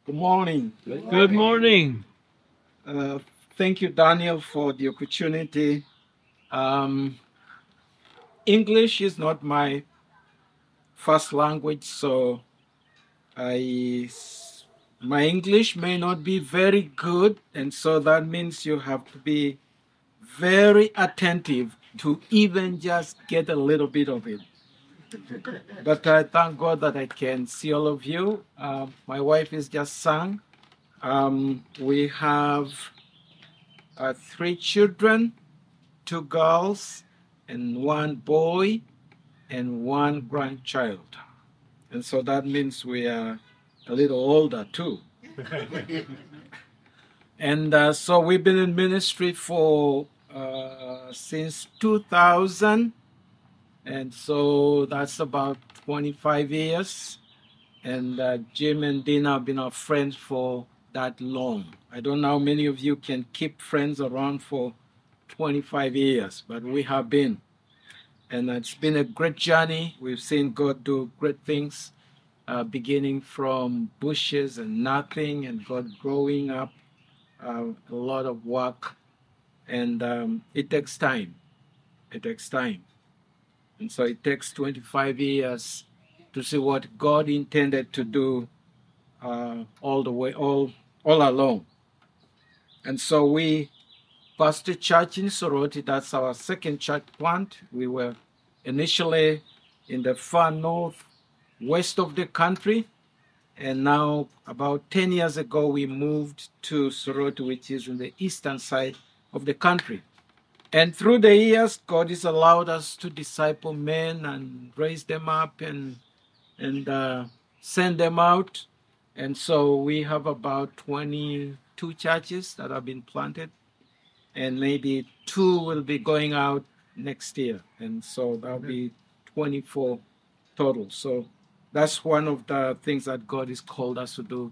Good morning. Good morning. Uh, Thank you, Daniel, for the opportunity. Um, English is not my first language, so I my English may not be very good, and so that means you have to be very attentive to even just get a little bit of it. But I thank God that I can see all of you. My wife is just sang. We have three children, two girls and one boy and one grandchild. And so that means we are a little older too. And so we've been in ministry for since 2000. And so that's about 25 years. And Jim and Dina have been our friends for that long. I don't know how many of you can keep friends around for 25 years, but we have been. And it's been a great journey. We've seen God do great things, beginning from bushes and nothing, and God growing up a lot of work. And it takes time. It takes time. And so it takes 25 years to see what God intended to do all the way, all along. And so we pastor church in Soroti. That's our second church plant. We were initially in the far north west of the country, and now about 10 years ago we moved to Soroti, which is in the eastern side of the country. And through the years, God has allowed us to disciple men and raise them up and send them out. And so we have about 22 churches that have been planted, and maybe two will be going out next year. And so that'll be 24 total. So that's one of the things that God has called us to do,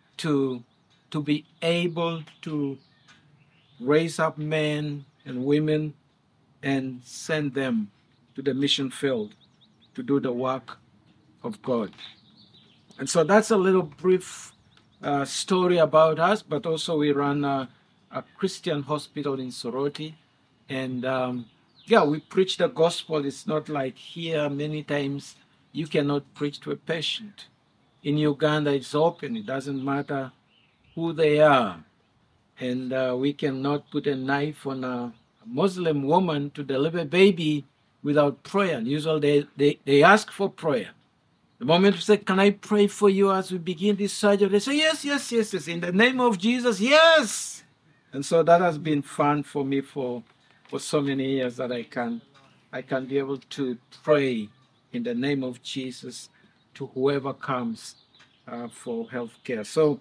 to be able to raise up men and women and send them to the mission field to do the work of God. And so that's a little brief story about us, but also we run a Christian hospital in Soroti. And we preach the gospel. It's not like here, many times you cannot preach to a patient. In Uganda, it's open. It doesn't matter who they are. And we cannot put a knife on a Muslim woman to deliver a baby without prayer. And usually they ask for prayer. The moment we say, "Can I pray for you as we begin this surgery?" They say, "Yes, yes, yes, yes. In the name of Jesus, yes." And so that has been fun for me for so many years that I can be able to pray in the name of Jesus to whoever comes for health care. So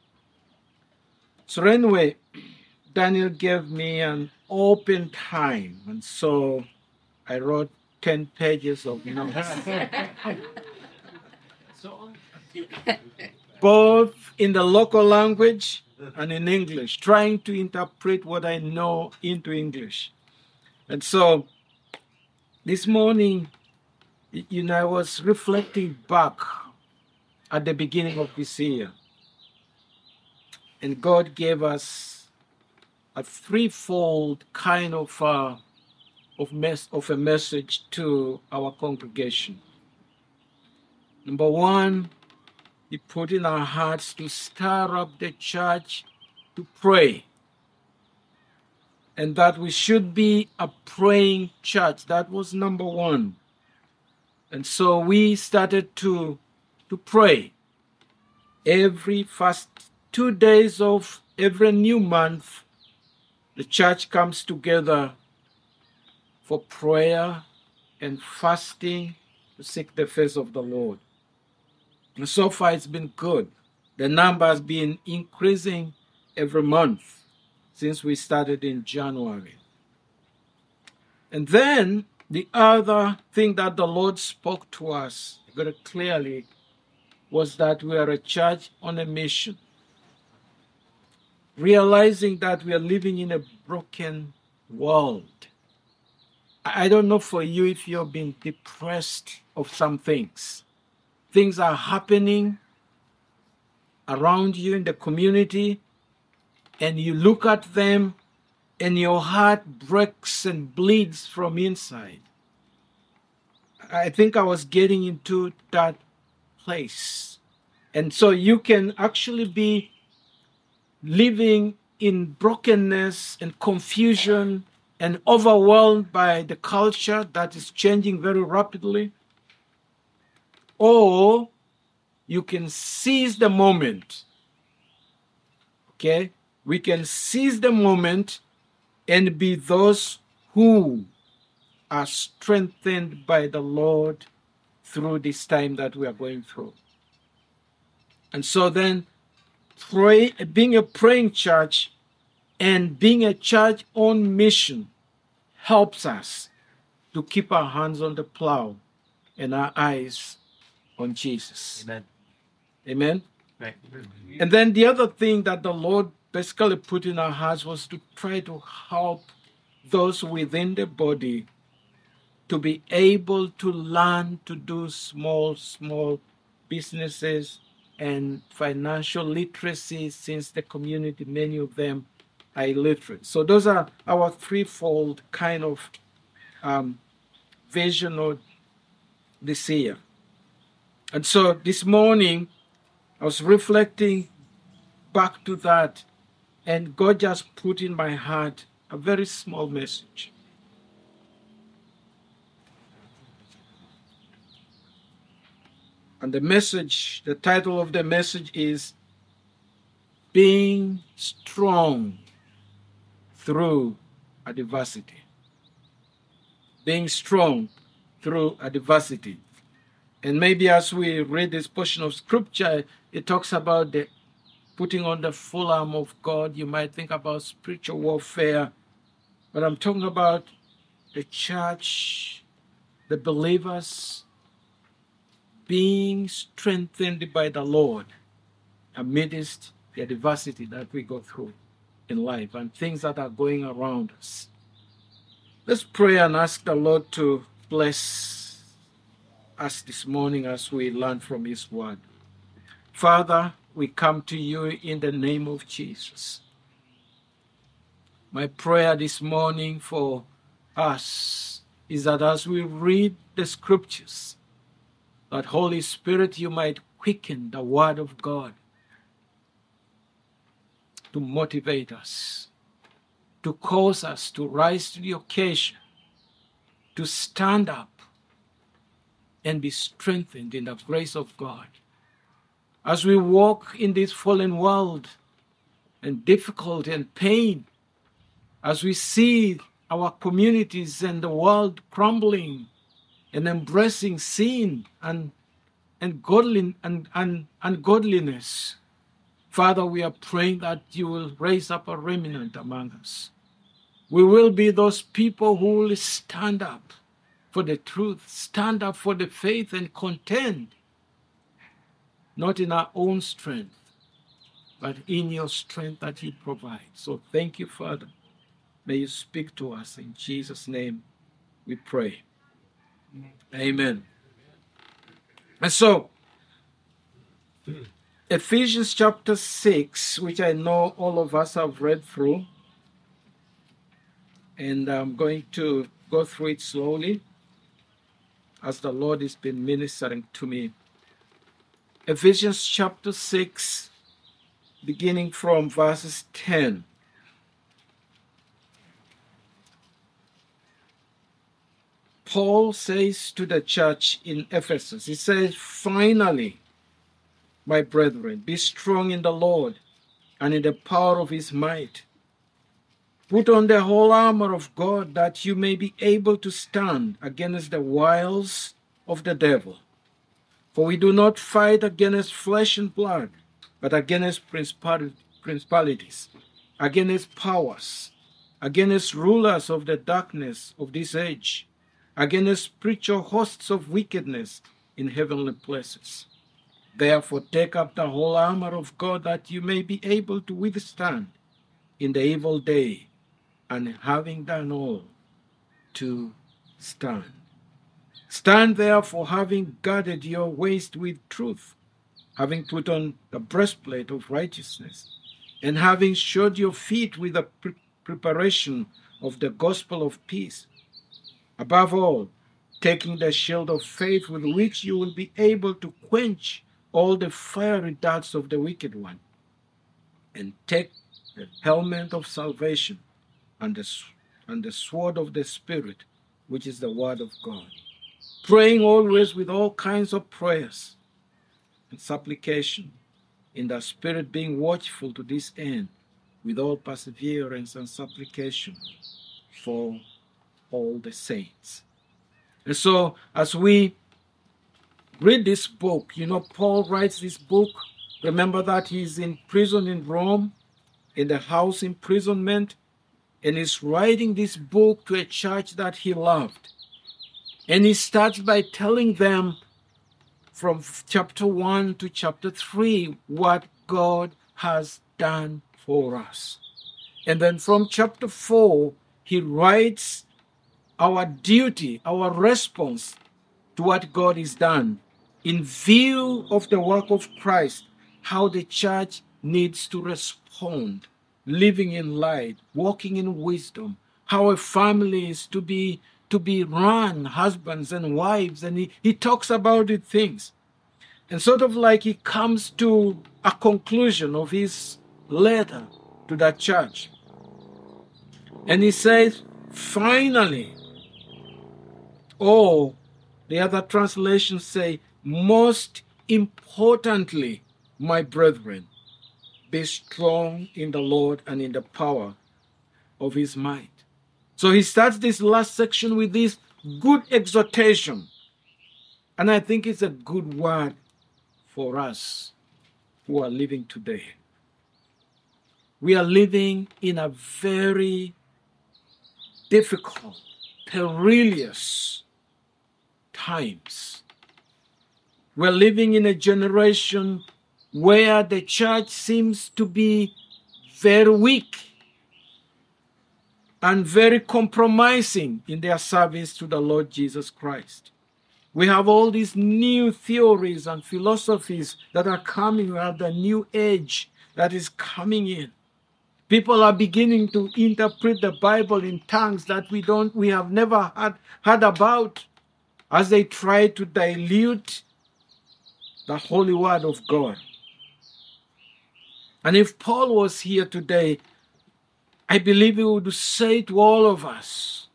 anyway, Daniel gave me an open time, and so I wrote 10 pages of notes. Both in the local language and in English, trying to interpret what I know into English. And so this morning, I was reflecting back at the beginning of this year. And God gave us a threefold kind of a message to our congregation. Number one, He put in our hearts to stir up the church to pray, and that we should be a praying church. That was number one. And so we started to pray. Every first 2 days of every new month, the church comes together for prayer and fasting to seek the face of the Lord. And so far it's been good. The number has been increasing every month since we started in January. And then the other thing that the Lord spoke to us very clearly was that we are a church on a mission. Realizing that we are living in a broken world. I don't know for you if you've been depressed of some things. Things are happening around you in the community, and you look at them and your heart breaks and bleeds from inside. I think I was getting into that place. And so you can actually be living in brokenness and confusion and overwhelmed by the culture that is changing very rapidly. Or you can seize the moment. Okay? We can seize the moment and be those who are strengthened by the Lord through this time that we are going through. And so then, being a praying church and being a church on mission helps us to keep our hands on the plow and our eyes on Jesus. Amen. Amen? Right. And then the other thing that the Lord basically put in our hearts was to try to help those within the body to be able to learn to do small businesses and financial literacy, since the community, many of them are illiterate. So those are our threefold kind of vision of this year. And so this morning, I was reflecting back to that, and God just put in my heart a very small message. And the title of the message is Being Strong Through Adversity. Being strong through adversity. And maybe as we read this portion of scripture, it talks about the putting on the full armor of God. You might think about spiritual warfare, but I'm talking about the church, the believers, being strengthened by the Lord amidst the adversity that we go through in life and things that are going around us. Let's pray and ask the Lord to bless us this morning as we learn from His Word. Father, we come to you in the name of Jesus. My prayer this morning for us is that as we read the scriptures, that Holy Spirit, you might quicken the Word of God to motivate us, to cause us to rise to the occasion, to stand up and be strengthened in the grace of God. As we walk in this fallen world and difficulty and pain, as we see our communities and the world crumbling and embracing sin and ungodliness, Father, we are praying that you will raise up a remnant among us. We will be those people who will stand up for the truth, stand up for the faith and contend, not in our own strength, but in your strength that you provide. So thank you, Father. May you speak to us. In Jesus' name we pray. Amen. And so, Ephesians chapter 6, which I know all of us have read through, and I'm going to go through it slowly as the Lord has been ministering to me. Ephesians chapter 6, beginning from verses 10. Paul says to the church in Ephesus, he says, "Finally, my brethren, be strong in the Lord and in the power of his might. Put on the whole armor of God, that you may be able to stand against the wiles of the devil. For we do not fight against flesh and blood, but against principalities, against powers, against rulers of the darkness of this age, against spiritual hosts of wickedness in heavenly places. Therefore take up the whole armor of God, that you may be able to withstand in the evil day, and having done all, to stand. Stand therefore, having girded your waist with truth, having put on the breastplate of righteousness, and having shod your feet with the preparation of the gospel of peace. Above all, taking the shield of faith with which you will be able to quench all the fiery darts of the wicked one, and take the helmet of salvation and the sword of the Spirit, which is the word of God, praying always with all kinds of prayers and supplication, in the Spirit being watchful to this end, with all perseverance and supplication for all the saints. And so, as we read this book, Paul writes this book. Remember that he's in prison in Rome, in the house imprisonment, and he's writing this book to a church that he loved. And he starts by telling them from chapter 1 to chapter 3 what God has done for us. And then from chapter 4, he writes our duty, our response to what God has done in view of the work of Christ, how the church needs to respond, living in light, walking in wisdom, how a family is to be run, husbands and wives, and he talks about the things. And sort of like he comes to a conclusion of his letter to that church. And he says, finally, or the other translations say, most importantly, my brethren, be strong in the Lord and in the power of his might. So he starts this last section with this good exhortation. And I think it's a good word for us who are living today. We are living in a very difficult, perilous times. We're living in a generation where the church seems to be very weak and very compromising in their service to the Lord Jesus Christ. We have all these new theories and philosophies that are coming. We have the new age that is coming in. People are beginning to interpret the Bible in tongues that we have never heard about, as they try to dilute the holy word of God. And if Paul was here today, I believe he would say to all of us,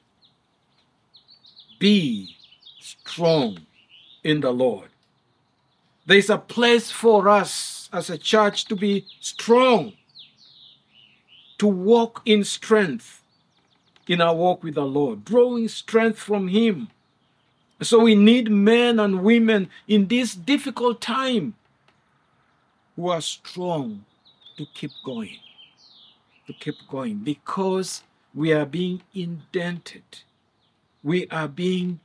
be strong in the Lord. There's a place for us as a church to be strong, to walk in strength in our walk with the Lord, drawing strength from him. So we need men and women in this difficult time who are strong to keep going, because we are being indented. We are being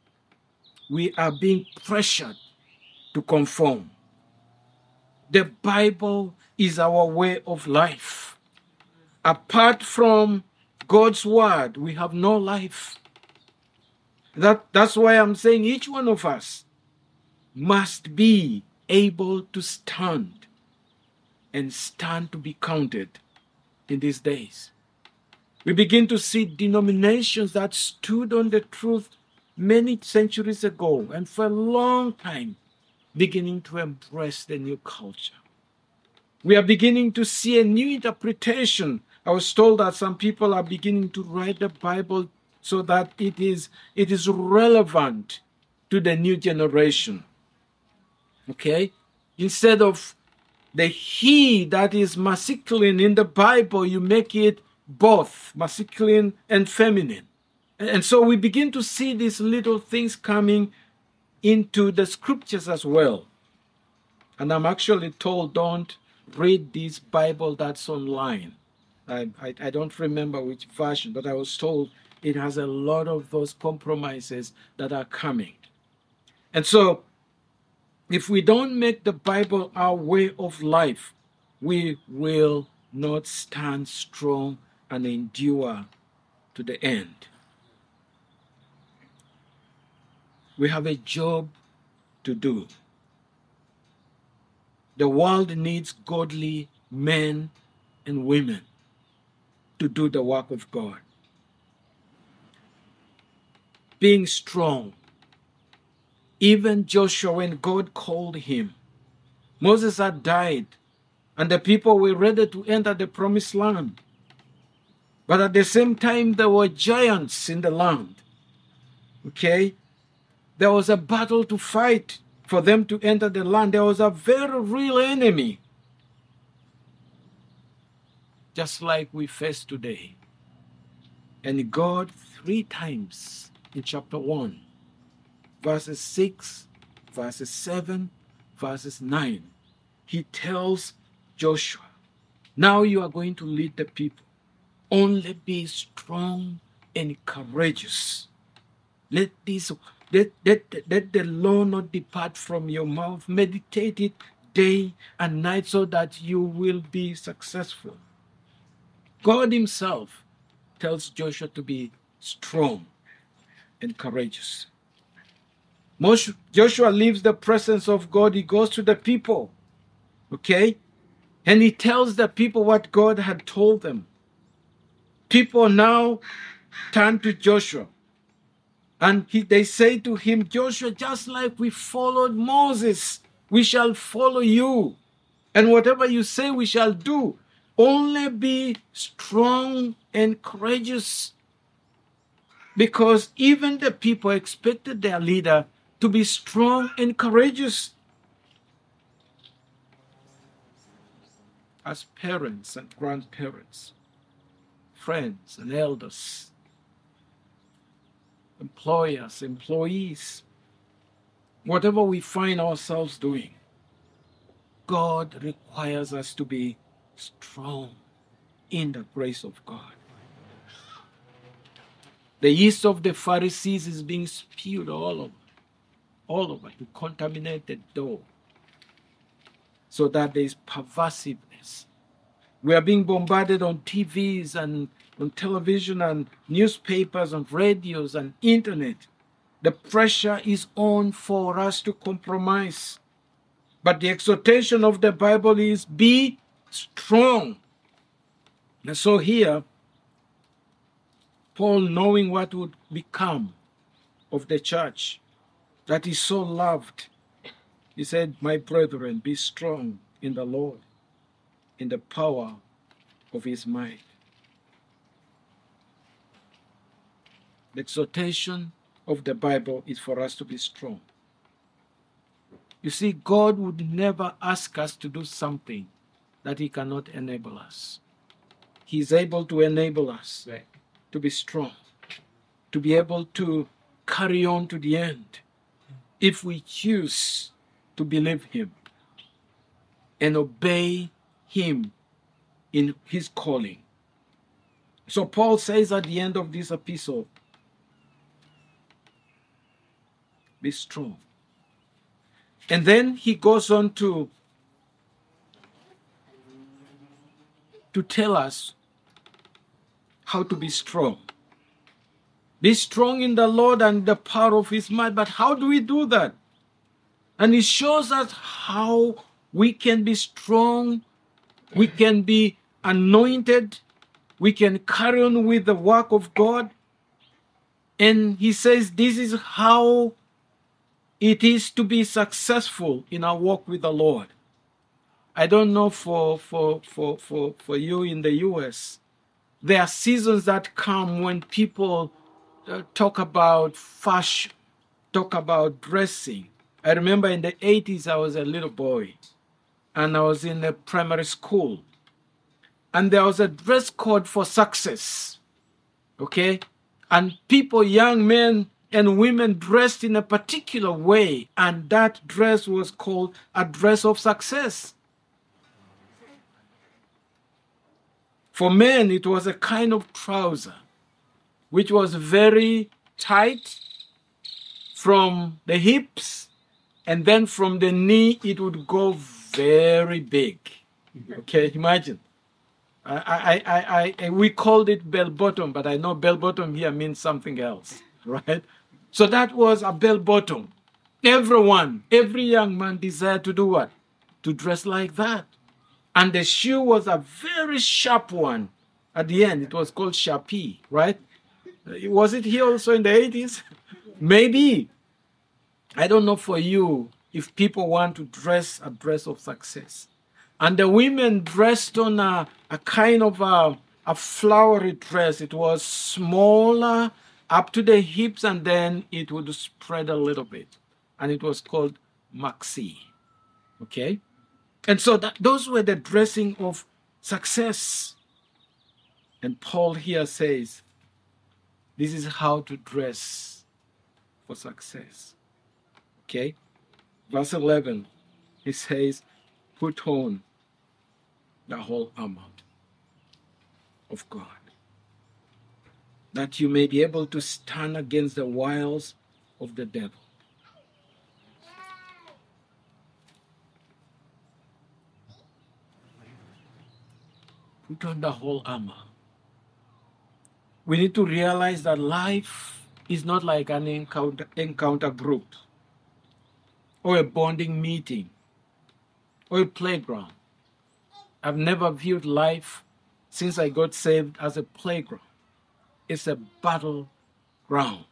pressured to conform. The Bible is our way of life. Apart from God's word, we have no life. That's why I'm saying each one of us must be able to stand to be counted in these days. We begin to see denominations that stood on the truth many centuries ago and for a long time beginning to embrace the new culture. We are beginning to see a new interpretation. I was told that some people are beginning to write the Bible so that it is relevant to the new generation. Okay? Instead of the he that is masculine in the Bible, you make it both masculine and feminine. And so we begin to see these little things coming into the scriptures as well. And I'm actually told, don't read this Bible that's online. I don't remember which version, but I was told it has a lot of those compromises that are coming. And so, if we don't make the Bible our way of life, we will not stand strong and endure to the end. We have a job to do. The world needs godly men and women to do the work of God. Being strong. Even Joshua, when God called him, Moses had died, and the people were ready to enter the promised land. But at the same time, there were giants in the land. Okay? There was a battle to fight for them to enter the land. There was a very real enemy, just like we face today. And God 3 times in chapter 1, verses 6, verses 7, verses 9, he tells Joshua, now you are going to lead the people. Only be strong and courageous. Let the law not depart from your mouth. Meditate it day and night so that you will be successful. God himself tells Joshua to be strong and courageous. Joshua leaves the presence of God. He goes to the people. Okay? And he tells the people what God had told them. People now turn to Joshua. And they say to him, Joshua, just like we followed Moses, we shall follow you. And whatever you say, we shall do. Only be strong and courageous. Because even the people expected their leader to be strong and courageous. As parents and grandparents, friends and elders, employers, employees, whatever we find ourselves doing, God requires us to be strong in the grace of God. The yeast of the Pharisees is being spewed all over to contaminate the dough, so that there is perversiveness. We are being bombarded on TVs and on television and newspapers and radios and internet. The pressure is on for us to compromise. But the exhortation of the Bible is be strong. And so here, Paul, knowing what would become of the church that is so loved, he said, my brethren, be strong in the Lord, in the power of his might. The exhortation of the Bible is for us to be strong. You see, God would never ask us to do something that he cannot enable us. He is able to enable us to be strong, to be able to carry on to the end, if we choose to believe him and obey him in his calling. So Paul says at the end of this epistle, be strong. And then he goes on to tell us how to be strong. Be strong in the Lord and the power of his might. But how do we do that? And he shows us how we can be strong, we can be anointed, we can carry on with the work of God. And he says this is how it is to be successful in our walk with the Lord. I don't know for you in the US, there are seasons that come when people talk about fashion, talk about dressing. I remember in the 80s, I was a little boy, and I was in a primary school. And there was a dress code for success, okay? And people, young men and women, dressed in a particular way, and that dress was called a dress of success. For men, it was a kind of trouser, which was very tight from the hips, and then from the knee, it would go very big. Okay, imagine. We called it bell bottom, but I know bell bottom here means something else, right? So that was a bell bottom. Every young man desired to do what? to dress like that. And the shoe was a very sharp one. At the end, it was called Sharpie, right? Was it here also in the 80s? Maybe. I don't know for you if people want to dress a dress of success. And the women dressed on a kind of a flowery dress. It was smaller up to the hips, and then it would spread a little bit. And it was called maxi. Okay? And so those were the dressing of success. And Paul here says, this is how to dress for success. Okay? Verse 11, he says, put on the whole armor of God, that you may be able to stand against the wiles of the devil. Put on the whole armor. We need to realize that life is not like an encounter group or a bonding meeting or a playground. I've never viewed life since I got saved as a playground. It's a battleground.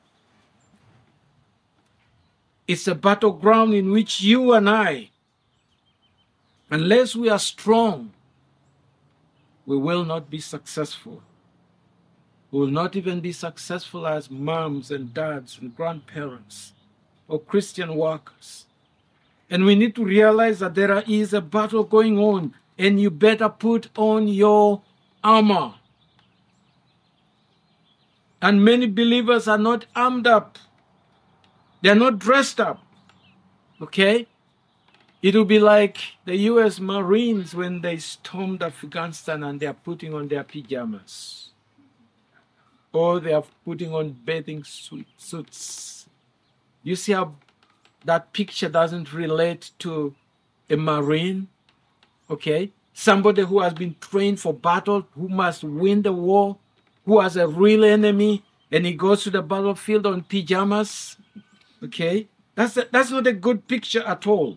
It's a battleground in which you and I, unless we are strong, we will not be successful. We will not even be successful as moms and dads and grandparents or Christian workers. And we need to realize that there is a battle going on, and you better put on your armor. And many believers are not armed up. They're not dressed up. Okay? It will be like the U.S. Marines when they stormed Afghanistan and they are putting on their pajamas. Or they are putting on bathing suits. You see how that picture doesn't relate to a Marine? Okay? Somebody who has been trained for battle, who must win the war, who has a real enemy, and he goes to the battlefield on pajamas. Okay? That's not a good picture at all.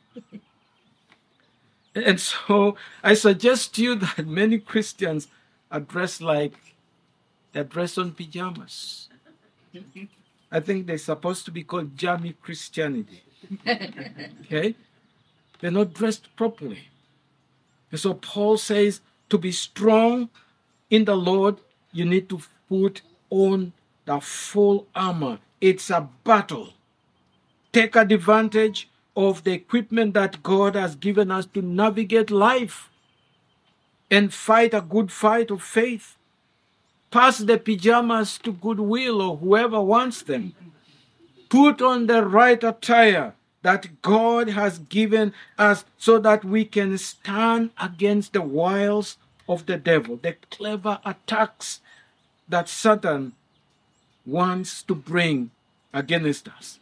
And so I suggest to you that many Christians are dressed like they're dressed on pajamas. I think they're supposed to be called jammy Christianity. Okay? They're not dressed properly. And so Paul says, to be strong in the Lord, you need to put on the full armor. It's a battle. Take advantage of the equipment that God has given us to navigate life and fight a good fight of faith. Pass the pajamas to Goodwill or whoever wants them. Put on the right attire that God has given us so that we can stand against the wiles of the devil, the clever attacks that Satan wants to bring against us.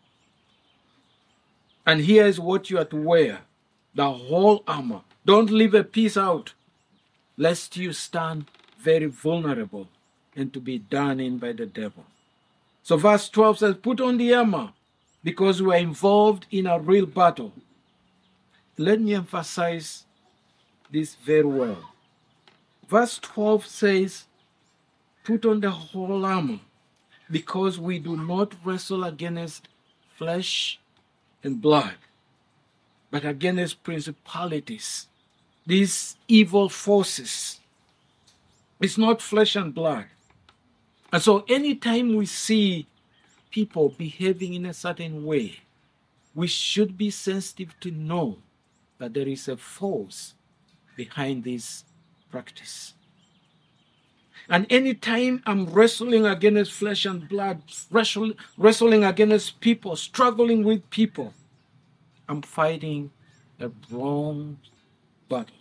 And here is what you are to wear, the whole armor. Don't leave a piece out, lest you stand very vulnerable and to be done in by the devil. So verse 12 says, put on the armor because we are involved in a real battle. Let me emphasize this very well. Verse 12 says, put on the whole armor because we do not wrestle against flesh and blood, but against principalities, these evil forces. It's not flesh and blood. And so anytime we see people behaving in a certain way, we should be sensitive to know that there is a force behind this practice. And anytime I'm wrestling against flesh and blood, wrestling against people, struggling with people, I'm fighting a wrong battle.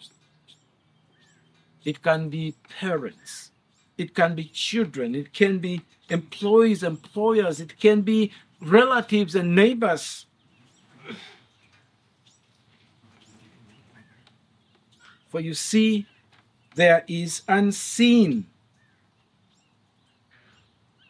It can be parents, it can be children, it can be employees, employers, it can be relatives and neighbors. For you see, there is unseen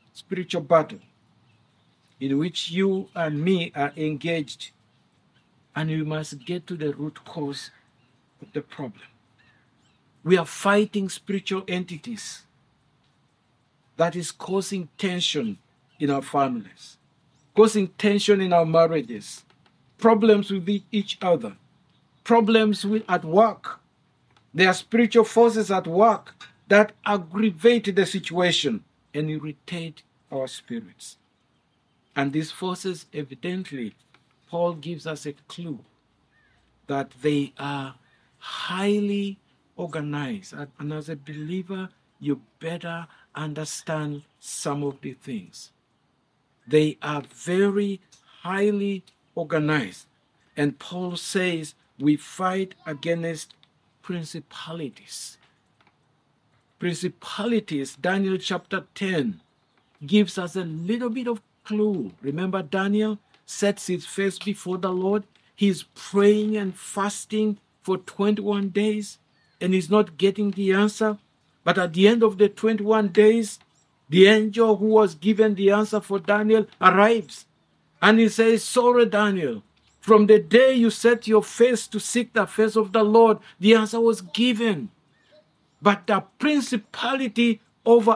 spiritual battle in which you and me are engaged And we must get to the root cause of the problem. We are fighting spiritual entities that is causing tension in our families, causing tension in our marriages, problems with each other, problems at work. There are spiritual forces at work that aggravate the situation and irritate our spirits. And these forces, evidently, Paul gives us a clue that they are highly organized. And as a believer, you better understand some of the things. They are very highly organized. And Paul says we fight against principalities. Principalities, Daniel chapter 10 gives us a little bit of clue. Remember, Daniel sets his face before the Lord. He's praying and fasting for 21 days and he's not getting the answer. But at the end of the 21 days, the angel who was given the answer for Daniel arrives. And he says, sorry, Daniel, from the day you set your face to seek the face of the Lord, the answer was given. But the principality over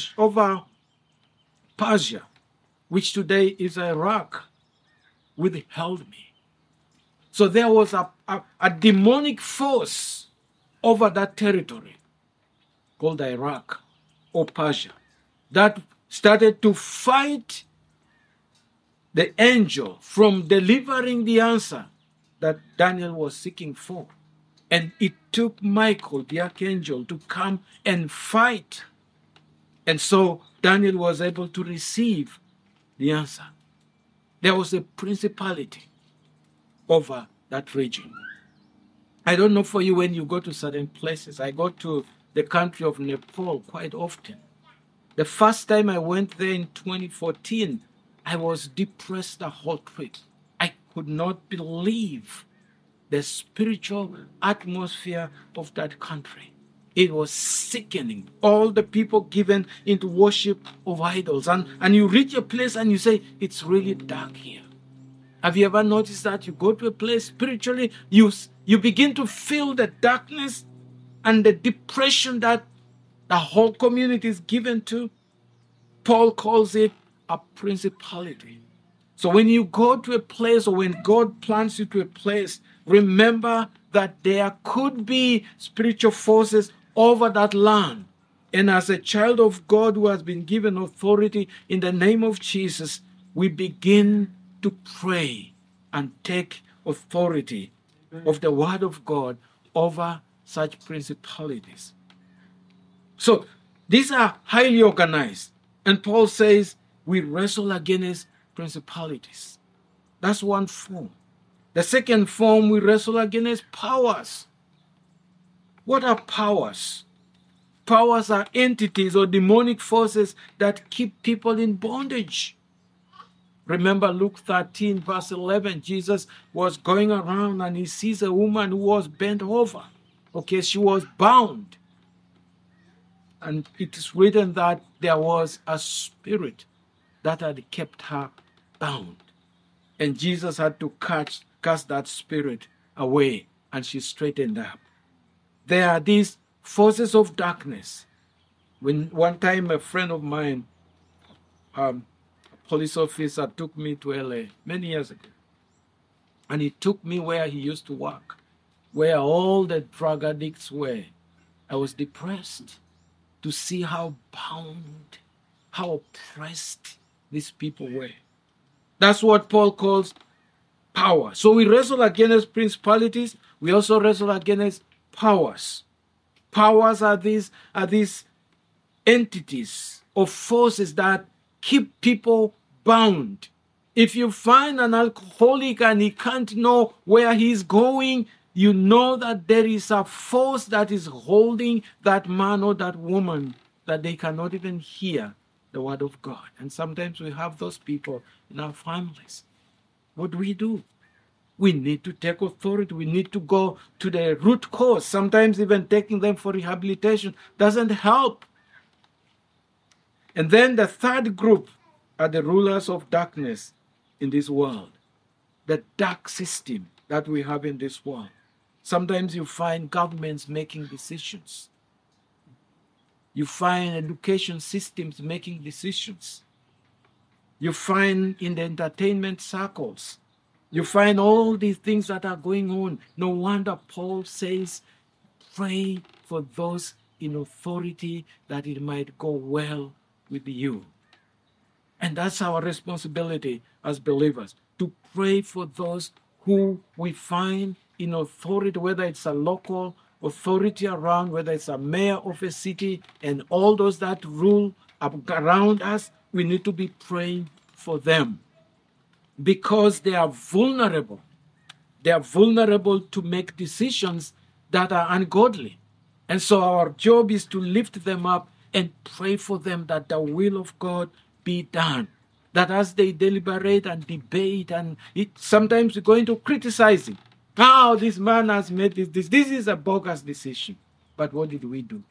Persia, which today is Iraq, withheld me. So there was a demonic force over that territory called Iraq or Persia that started to fight the angel from delivering the answer that Daniel was seeking for. And it took Michael, the archangel, to come and fight. And so Daniel was able to receive the answer. There was a principality over that region. I don't know for you when you go to certain places. I go to the country of Nepal quite often. The first time I went there in 2014, I was depressed the whole trip. I could not believe the spiritual atmosphere of that country. It was sickening. All the people given into worship of idols. And you reach a place and you say, it's really dark here. Have you ever noticed that? You go to a place spiritually, you begin to feel the darkness and the depression that the whole community is given to. Paul calls it a principality. So when you go to a place or when God plants you to a place, remember that there could be spiritual forces over that land. And as a child of God who has been given authority in the name of Jesus, we begin to pray and take authority of the word of God over such principalities. So these are highly organized. And Paul says we wrestle against principalities. That's one form. The second form, we wrestle against powers. What are powers? Powers are entities or demonic forces that keep people in bondage. Remember Luke 13, verse 11, Jesus was going around and he sees a woman who was bent over. Okay, she was bound. And it is written that there was a spirit that had kept her bound. And Jesus had to cast that spirit away, and she straightened up. There are these forces of darkness. When one time a friend of mine, a police officer, took me to LA many years ago. And he took me where he used to work, where all the drug addicts were. I was depressed to see how bound, how oppressed these people were. That's what Paul calls power. So we wrestle against principalities. We also wrestle against powers. Powers are these entities or forces that keep people bound. If you find an alcoholic and he can't know where he's going, you know that there is a force that is holding that man or that woman, that they cannot even hear the word of God. And sometimes we have those people in our families. What do? We need to take authority. We need to go to the root cause. Sometimes even taking them for rehabilitation doesn't help. And then the third group are the rulers of darkness in this world. The dark system. that we have in this world. Sometimes you find governments making decisions. You find education systems making decisions. You find in the entertainment circles, you find all these things that are going on. No wonder Paul says, pray for those in authority that it might go well with you. And that's our responsibility as believers, to pray for those who we find in authority, whether it's a local authority around, whether it's a mayor of a city, and all those that rule around us. We need to be praying for them because they are vulnerable. They are vulnerable to make decisions that are ungodly. And so our job is to lift them up and pray for them that the will of God be done. That as they deliberate and debate, and sometimes we're going to criticize him. How this man has made this. This is a bogus decision. But what did we do?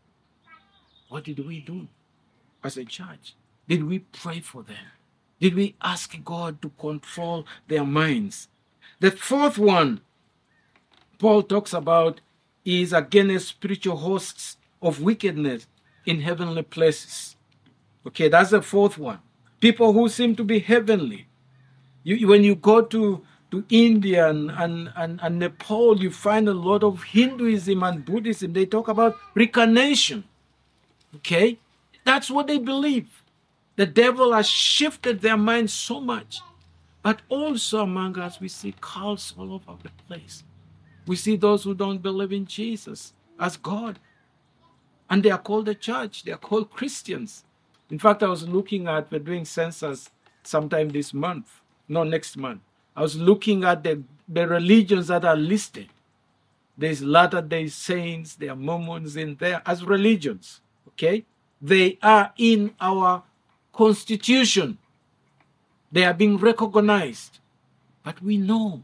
What did we do as a church? Did we pray for them? Did we ask God to control their minds? The fourth one Paul talks about is against spiritual hosts of wickedness in heavenly places. Okay, that's the fourth one. People who seem to be heavenly. When you go to India and Nepal, you find a lot of Hinduism and Buddhism. They talk about reincarnation. Okay? That's what they believe. The devil has shifted their minds so much. But also among us, we see cults all over the place. We see those who don't believe in Jesus as God. And they are called the church. They are called Christians. In fact, I was looking at, we're doing census sometime this month. No, next month. I was looking at the religions that are listed. There's Latter-day Saints, there are Mormons in there as religions. Okay? They are in our constitution. They are being recognized. But we know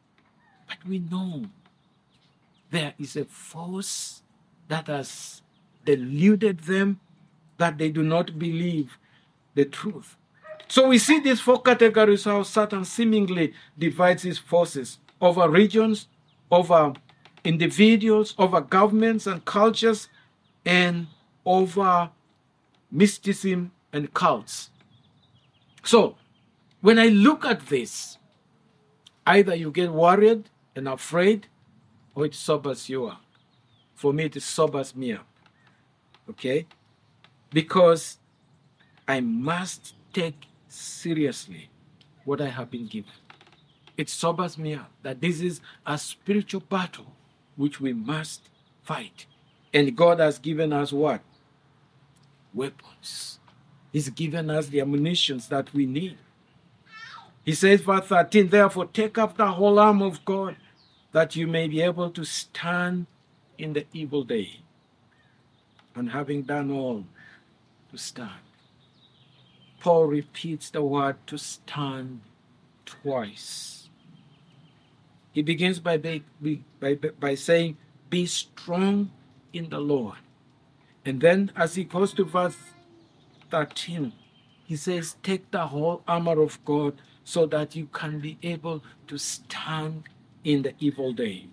there is a force that has deluded them, that they do not believe the truth. So we see these four categories how Satan seemingly divides his forces over regions, over individuals, over governments and cultures, and over mysticism and cults. So when I look at this, either you get worried and afraid, or it sobers you up. For me, it sobers me up. Okay? Because I must take seriously what I have been given. It sobers me up that this is a spiritual battle which we must fight. And God has given us what? Weapons. He's given us the ammunition that we need. He says, verse 13, therefore take up the whole arm of God, that you may be able to stand in the evil day. And having done all, to stand. Paul repeats the word to stand twice. He begins by saying, be strong in the Lord. And then as he goes to verse 13, he says, take the whole armor of God so that you can be able to stand in the evil day.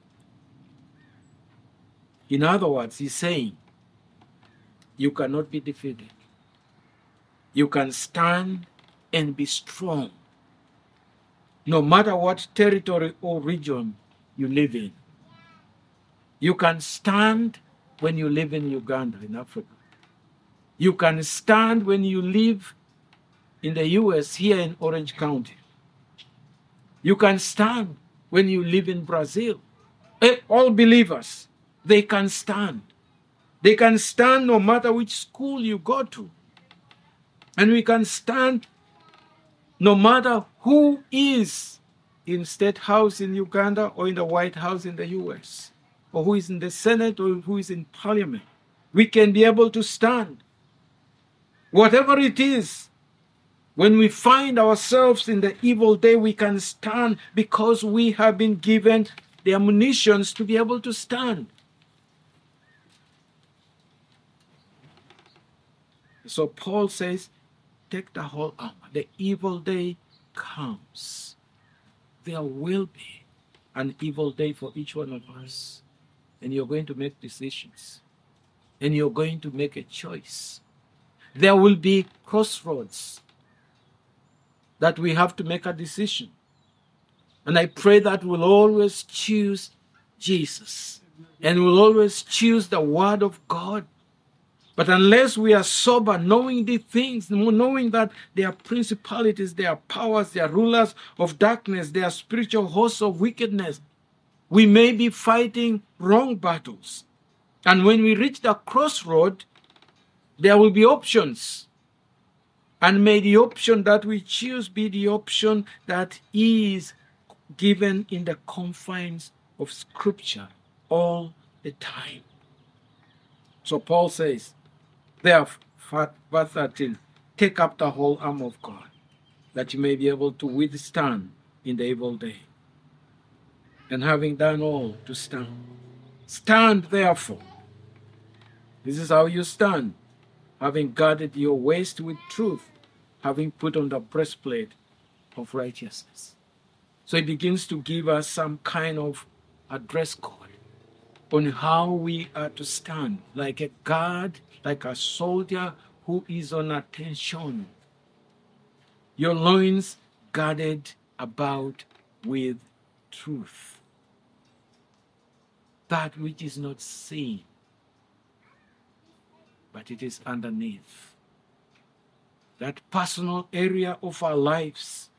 In other words, he's saying, you cannot be defeated. You can stand and be strong, no matter what territory or region you live in. You can stand when you live in Uganda, in Africa. You can stand when you live in the U.S., here in Orange County. You can stand when you live in Brazil. All believers, they can stand. They can stand no matter which school you go to. And we can stand no matter who is in State House in Uganda or in the White House in the U.S., or who is in the Senate or who is in Parliament. We can be able to stand. Whatever it is, when we find ourselves in the evil day, we can stand because we have been given the ammunition to be able to stand. So Paul says, take the whole armor. The evil day comes. There will be an evil day for each one of us. And you're going to make decisions. And you're going to make a choice. There will be crossroads that we have to make a decision. And I pray that we'll always choose Jesus. And we'll always choose the Word of God. But unless we are sober, knowing these things, knowing that they are principalities, they are powers, they are rulers of darkness, they are spiritual hosts of wickedness, we may be fighting wrong battles. And when we reach the crossroad, there will be options. And may the option that we choose be the option that is given in the confines of Scripture all the time. So Paul says, therefore, verse 13, take up the whole armor of God, that you may be able to withstand in the evil day. And having done all, to stand. Stand therefore. This is how you stand. Having girded your waist with truth, having put on the breastplate of righteousness. So it begins to give us some kind of a dress code on how we are to stand, like a guard, like a soldier who is on attention. Your loins girded about with truth. That which is not seen, but it is underneath. That personal area of our lives,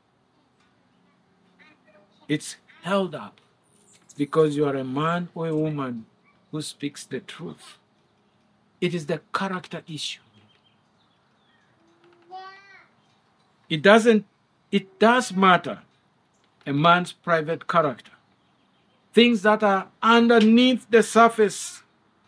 it's held up because you are a man or a woman who speaks the truth. It is the character issue. It does matter, a man's private character. Things that are underneath the surface.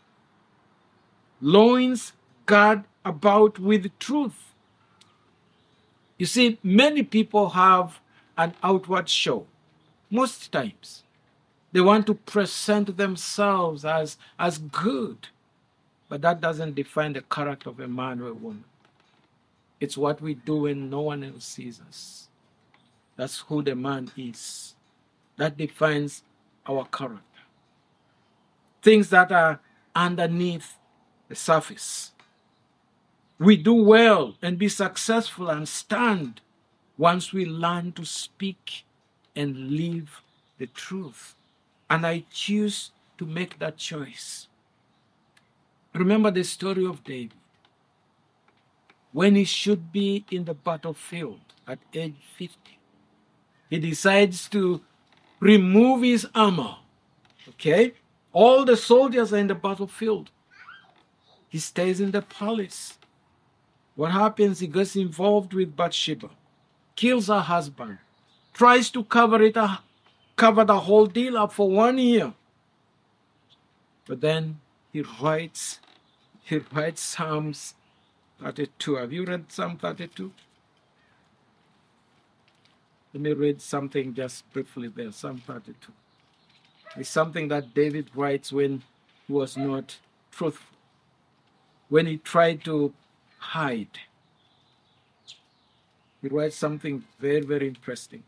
Loins girded about with truth. You see, many people have an outward show. Most times, they want to present themselves as good. But that doesn't define the character of a man or a woman. It's what we do when no one else sees us. That's who the man is. That defines our character. Things that are underneath the surface. We do well and be successful and stand once we learn to speak and live the truth. And I choose to make that choice. Remember the story of David. When he should be in the battlefield at age 50, he decides to remove his armor. Okay? All the soldiers are in the battlefield. He stays in the palace. What happens? He gets involved with Bathsheba, kills her husband, tries to cover the whole deal up for 1 year. But then he writes Psalms 32. Have you read Psalm 32? Let me read something just briefly there. Psalm 32. It's something that David writes when he was not truthful, when he tried to hide. He writes something very, very interesting.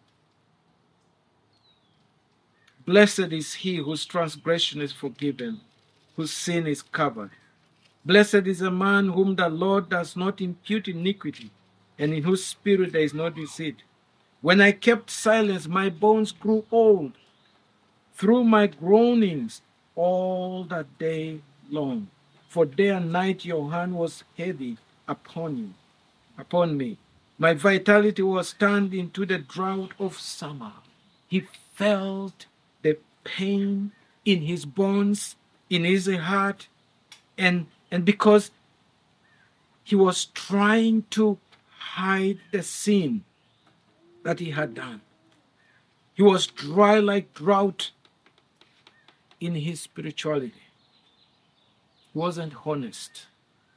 Blessed is he whose transgression is forgiven, whose sin is covered. Blessed is a man whom the Lord does not impute iniquity, and in whose spirit there is no deceit. When I kept silence, my bones grew old through my groanings all the day long. For day and night your hand was heavy upon me. My vitality was turned into the drought of summer. He felt the pain in his bones, in his heart, and because he was trying to hide the sin that he had done. He was dry like drought in his spirituality. He wasn't honest.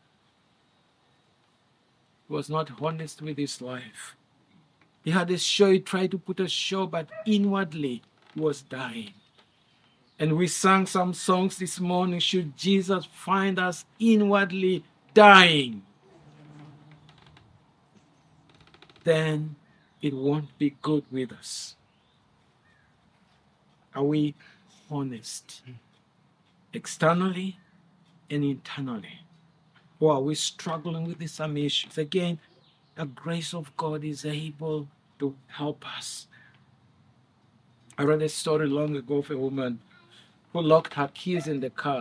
He was not honest with his life. He had a show, he tried to put a show, but inwardly he was dying. And we sang some songs this morning, should Jesus find us inwardly dying, then it won't be good with us. Are we honest? Externally and internally. Or are we struggling with some issues? Again, the grace of God is able to help us. I read a story long ago of a woman who locked her keys in the car.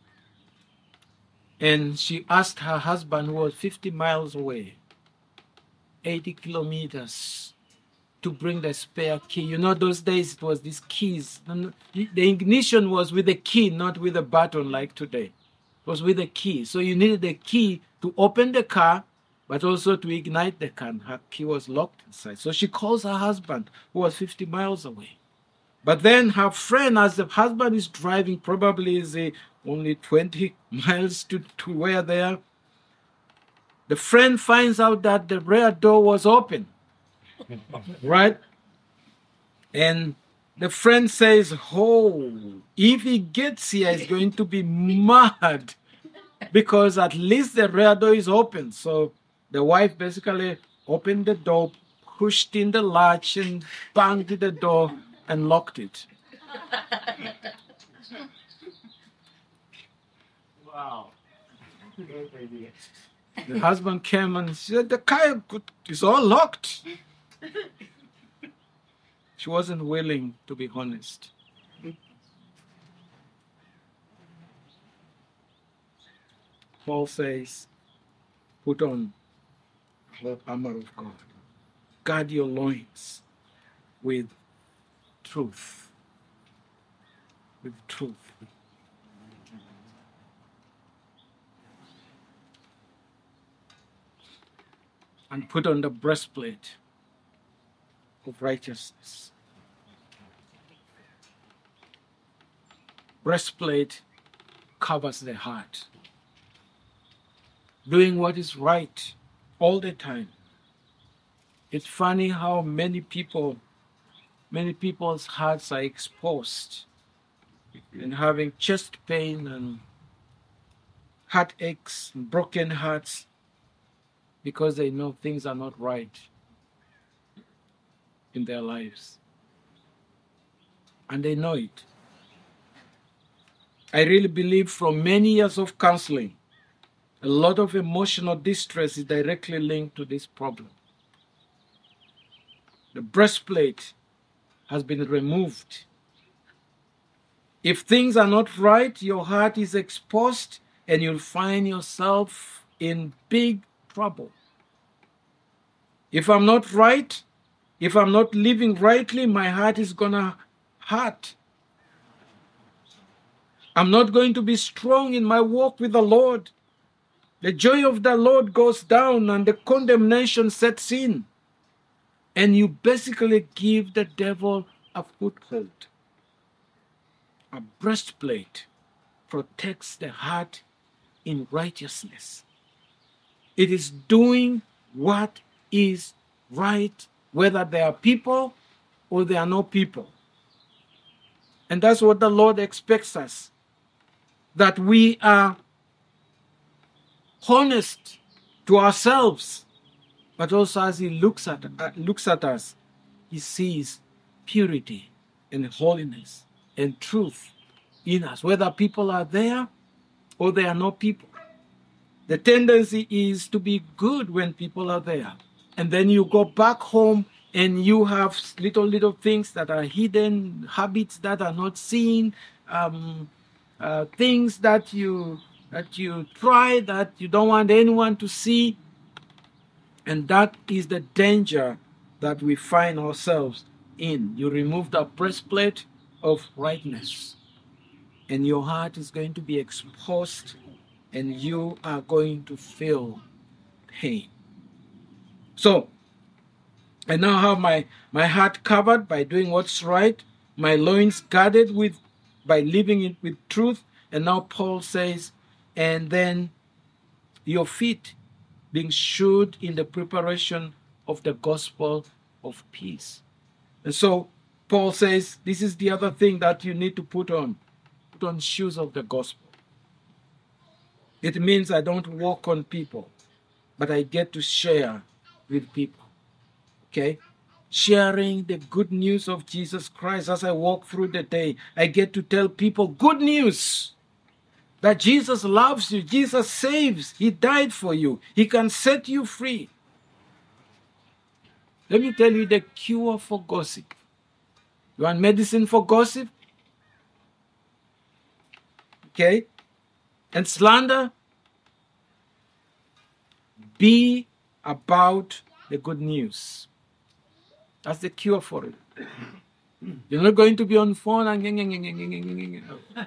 And she asked her husband, who was 50 miles away, 80 kilometers, to bring the spare key. You know, those days it was these keys. The ignition was with the key, not with a button like today. It was with a key. So you needed the key to open the car, but also to ignite the car. Her key was locked inside. So she calls her husband, who was 50 miles away. But then her friend, as the husband is driving, probably is only 20 miles to where they are, the friend finds out that the rear door was open. Right? And the friend says, oh, if he gets here, he's going to be mad because at least the rear door is open. So the wife basically opened the door, pushed in the latch and banged the door and locked it. Wow. The husband came and said, the car is all locked. She wasn't willing to be honest. Paul says, put on the armor of God. Guard your loins with truth. With truth. And put on the breastplate of righteousness. Breastplate covers the heart. Doing what is right all the time. It's funny how many people's hearts are exposed and having chest pain and heartaches and broken hearts because they know things are not right in their lives. And they know it. I really believe from many years of counseling, a lot of emotional distress is directly linked to this problem. The breastplate has been removed. If things are not right, your heart is exposed and you'll find yourself in big trouble. If I'm not right, if I'm not living rightly, my heart is going to hurt. I'm not going to be strong in my walk with the Lord. The joy of the Lord goes down and the condemnation sets in. And you basically give the devil a foothold. A breastplate protects the heart in righteousness. It is doing what is right, whether there are people or there are no people. And that's what the Lord expects us. That we are honest to ourselves, but also as He looks at us, He sees purity and holiness and truth in us, whether people are there or there are no people. The tendency is to be good when people are there. And then you go back home and you have little things that are hidden, habits that are not seen, things that you try that you don't want anyone to see. And that is the danger that we find ourselves in. You remove the breastplate of rightness, and your heart is going to be exposed, and you are going to feel pain. So, I now have my heart covered by doing what's right, my loins guarded by living it with truth. And now Paul says, and then your feet being shod in the preparation of the gospel of peace. And so Paul says, this is the other thing that you need to put on. Put on shoes of the gospel. It means I don't walk on people, but I get to share with people. Okay? sharing the good news of Jesus Christ. As I walk through the day, I get to tell people good news. That Jesus loves you. Jesus saves. He died for you. He can set you free. Let me tell you the cure for gossip. You want medicine for gossip? Okay? And slander? Be about the good news. That's the cure for it. You're not going to be on phone and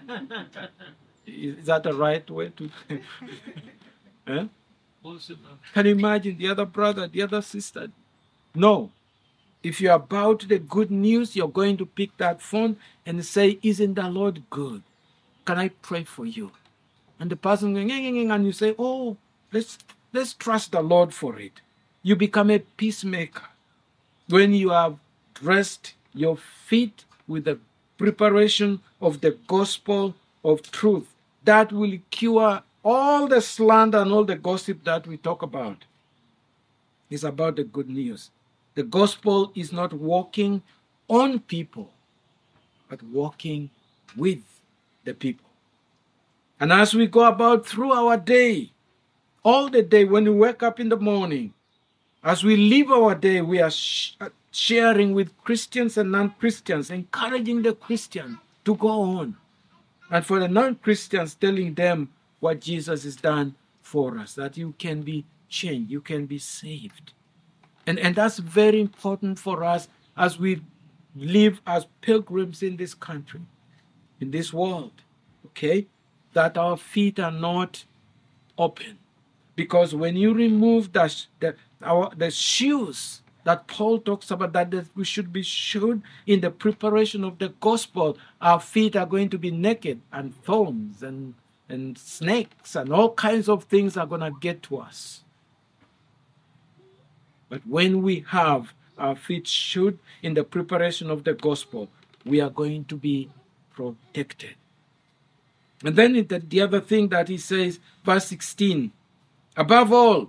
is that the right way to? Eh? Can you imagine the other brother, the other sister? No. If you're about the good news, you're going to pick that phone and say, "Isn't the Lord good? Can I pray for you?" And the person going, and you say, "Oh, let's trust the Lord for it." You become a peacemaker. When you have dressed your feet with the preparation of the gospel of truth, that will cure all the slander and all the gossip that we talk about. It's about the good news. The gospel is not walking on people, but walking with the people. And as we go about through our day, all the day, when we wake up in the morning, as we live our day, we are sharing with Christians and non-Christians, encouraging the Christian to go on. And for the non-Christians, telling them what Jesus has done for us, that you can be changed, you can be saved. And that's very important for us as we live as pilgrims in this country, in this world, okay? That our feet are not open. Because when you remove the shoes that Paul talks about, that we should be shown in the preparation of the gospel, our feet are going to be naked, and thorns and snakes and all kinds of things are going to get to us. But when we have our feet shod in the preparation of the gospel, we are going to be protected. And then the other thing that he says, verse 16, above all,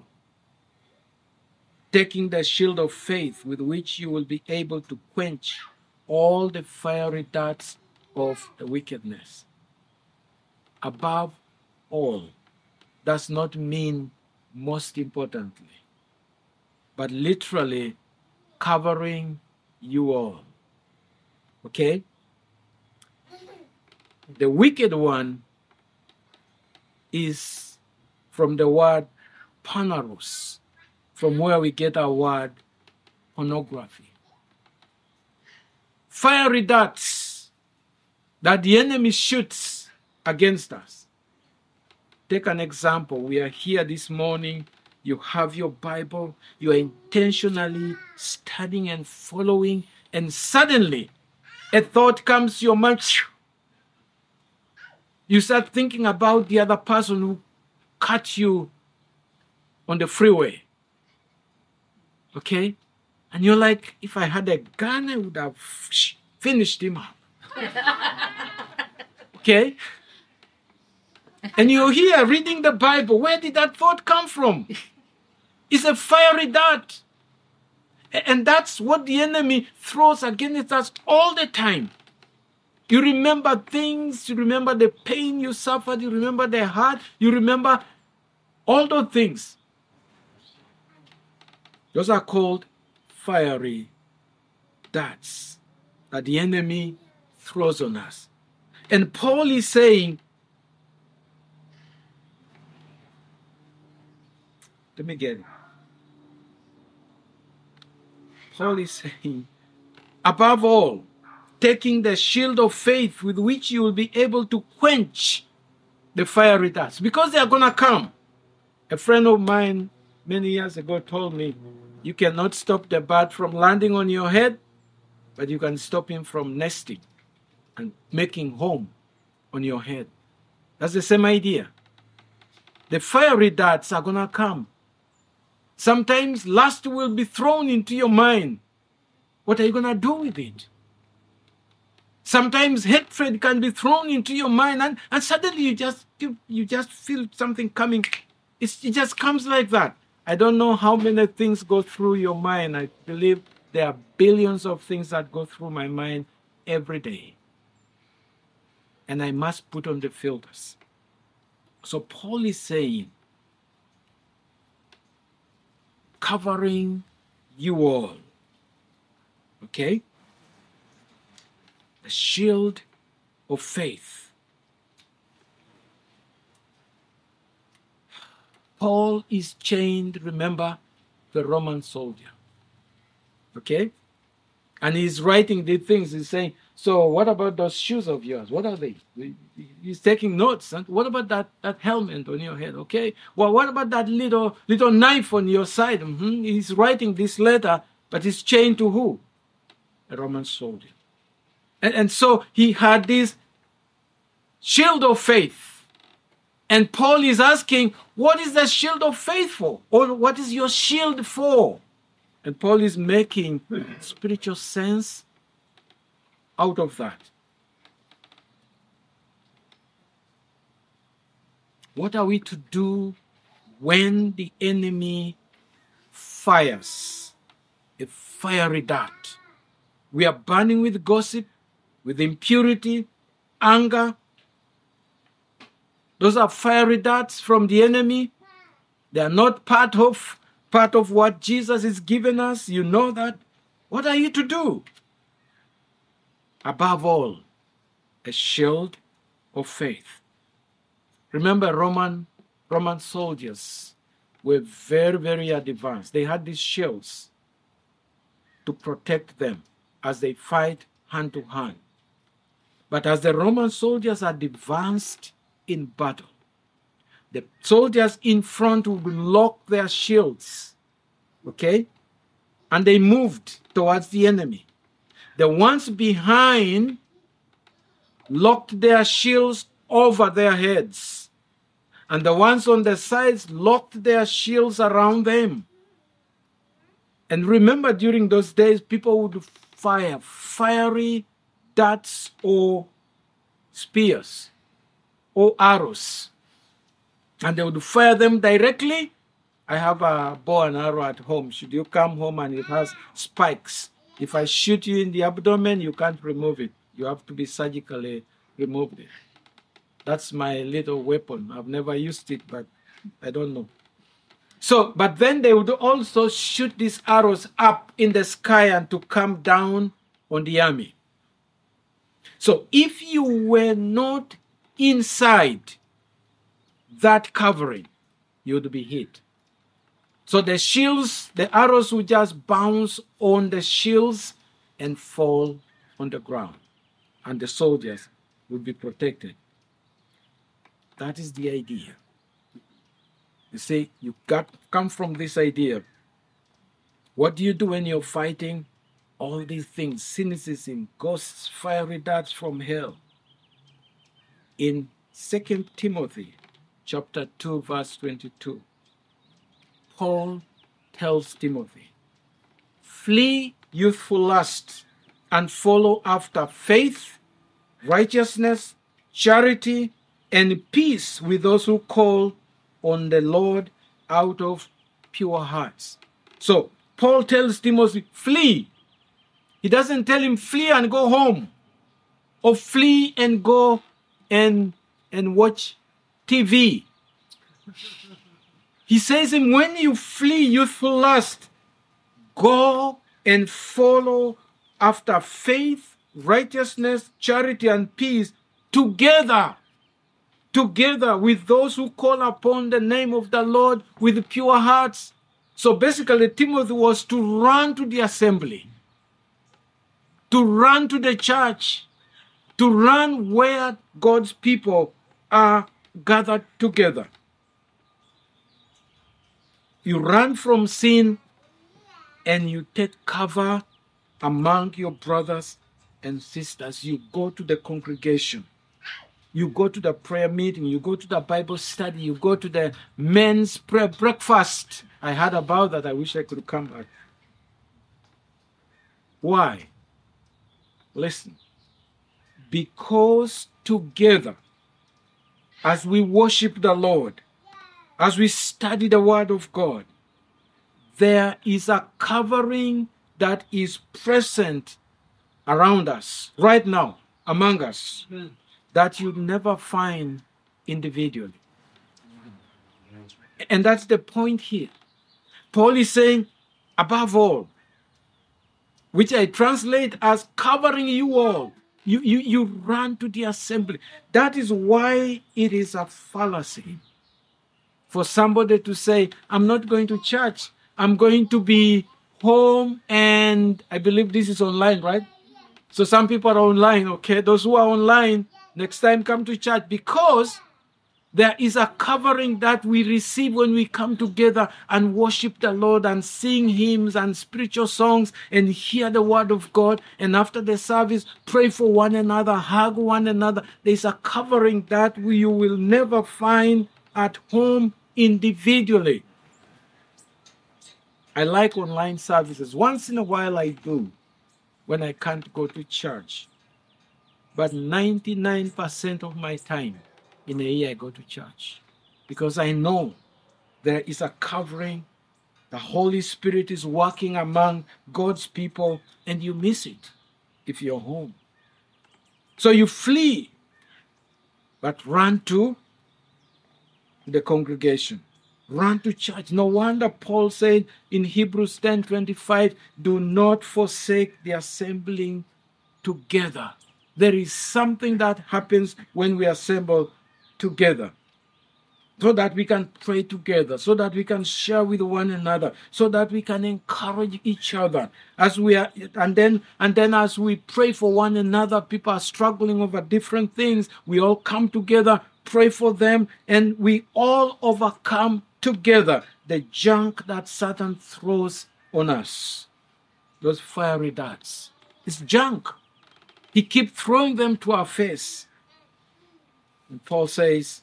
taking the shield of faith with which you will be able to quench all the fiery darts of the wickedness. Above all does not mean most importantly, but literally covering you all. Okay? The wicked one is from the word poneros, from where we get our word pornography. Fiery darts that the enemy shoots against us. Take an example. We are here this morning. You have your Bible. You are intentionally studying and following, and suddenly a thought comes to your mind. You start thinking about the other person who cut you on the freeway. Okay? And you're like, if I had a gun, I would have finished him up. Okay? And you're here reading the Bible. Where did that thought come from? It's a fiery dart. And that's what the enemy throws against us all the time. You remember things, you remember the pain you suffered, you remember the hurt, you remember all those things. Those are called fiery darts that the enemy throws on us. And Paul is saying, let me get it. Paul is saying, above all, taking the shield of faith with which you will be able to quench the fiery darts, because they are going to come. A friend of mine many years ago told me, you cannot stop the bird from landing on your head, but you can stop him from nesting and making home on your head. That's the same idea. The fiery darts are going to come. Sometimes lust will be thrown into your mind. What are you going to do with it? Sometimes hatred can be thrown into your mind, and suddenly you just feel something coming. It just comes like that. I don't know how many things go through your mind. I believe There are billions of things that go through my mind every day. And I must put on the filters. So Paul is saying, covering you all. Okay? The shield of faith. Paul is chained, remember, the Roman soldier. Okay? And he's writing these things. He's saying, so what about those shoes of yours? What are they? He's taking notes. And what about that helmet on your head? Okay. Well, what about that little knife on your side? He's writing this letter, but he's chained to who? A Roman soldier. And so he had this shield of faith. And Paul is asking, what is the shield of faith for? Or what is your shield for? And Paul is making spiritual sense out of that. What are we to do when the enemy fires a fiery dart? We are burning with gossip, with impurity, anger. Those are fiery darts from the enemy. They are not part of what Jesus is giving us. You know that. What are you to do? Above all, a shield of faith. Remember, Roman soldiers were very, very advanced. They had these shields to protect them as they fight hand to hand. But as the Roman soldiers advanced in battle, the soldiers in front would lock their shields, okay? And they moved towards the enemy. The ones behind locked their shields over their heads. And the ones on the sides locked their shields around them. And remember, during those days, people would fire fiery darts or spears or arrows. And they would fire them directly. I have a bow and arrow at home. Should you come home and it has spikes, if I shoot you in the abdomen, you can't remove it. You have to be surgically removed it. That's my little weapon. I've never used it, but I don't know. So, but then they would also shoot these arrows up in the sky and to come down on the army. So if you were not inside that covering, you would be hit. So the shields, the arrows would just bounce on the shields and fall on the ground. And the soldiers would be protected. That is the idea. You see, you come from this idea. What do you do when you're fighting all these things? Cynicism, ghosts, fiery darts from hell. In 2 Timothy chapter 2, verse 22, Paul tells Timothy, flee youthful lust and follow after faith, righteousness, charity, and peace with those who call on the Lord out of pure hearts. So Paul tells Timothy, flee. He doesn't tell him flee and go home, or flee and go and watch TV. He says him, when you flee youthful lust, go and follow after faith, righteousness, charity, and peace together with those who call upon the name of the Lord with pure hearts. So basically, Timothy was to run to the assembly, to run to the church, to run where God's people are gathered together. You run from sin and you take cover among your brothers and sisters. You go to the congregation. You go to the prayer meeting. You go to the Bible study. You go to the men's prayer breakfast. I heard about that. I wish I could come back. Why? Listen. Because together, as we worship the Lord, as we study the Word of God, there is a covering that is present around us right now, among us, that you never find individually. And that's the point here. Paul is saying, above all, which I translate as covering you all. You run to the assembly. That is why it is a fallacy for somebody to say, I'm not going to church. I'm going to be home, and I believe this is online, right? So some people are online, okay? Those who are online, next time come to church, because there is a covering that we receive when we come together and worship the Lord and sing hymns and spiritual songs and hear the word of God. And after the service, pray for one another, hug one another. There's a covering that you will never find at home individually. I like online services. Once in a while I do when I can't go to church. But 99% of my time in a year I go to church, because I know there is a covering. The Holy Spirit is working among God's people, and you miss it if you're home. So you flee, but run to the congregation. Run to church. No wonder Paul said in Hebrews 10:25, do not forsake the assembling together. There is something that happens when we assemble together, so that we can pray together, so that we can share with one another, so that we can encourage each other as we are, and then as we pray for one another. People are struggling over different things. We all come together, pray for them, and we all overcome together the junk that Satan throws on us. Those fiery darts. It's junk. He keeps throwing them to our face. And Paul says,